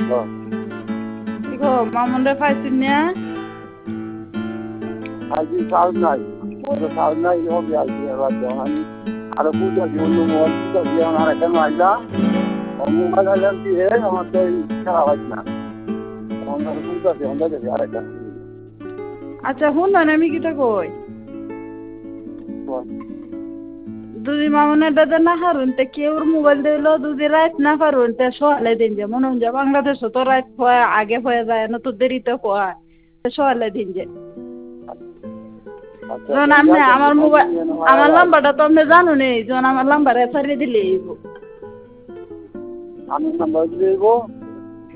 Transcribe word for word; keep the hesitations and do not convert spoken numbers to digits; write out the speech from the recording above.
কি গো মামুন রে পাইছিস না? আজকে সাউন্ড নাই ওটা সাউন্ড নাই হবে আজকে এবার যখন আরো পূজা কি অন্য মোবাইল পূজা দিয়ে আমার এখানে আইলা মোবাইল আইলাম কি হে আমার তো খারাপ হয় না আমার পূজা দিয়ে আমরা দেখি আরেকটা আচ্ছা শুন না আমি কিটা কই দুদি মামুনের দাদা না হারুন তে কেউর মোবাইল দিল দুদি রাত না পারুন তে সকালে দিন যে মনে হয় বাংলাদেশ তো রাত হয় আগে হয়ে যায় না তো দেরিতে হয় সকালে দিন যে যখন আপনি আমার মোবাইল আমার নাম্বারটা তো আপনি জানো নেই যখন আমার নাম্বার ছাড়িয়ে দিলে আমি নাম্বার দিয়ে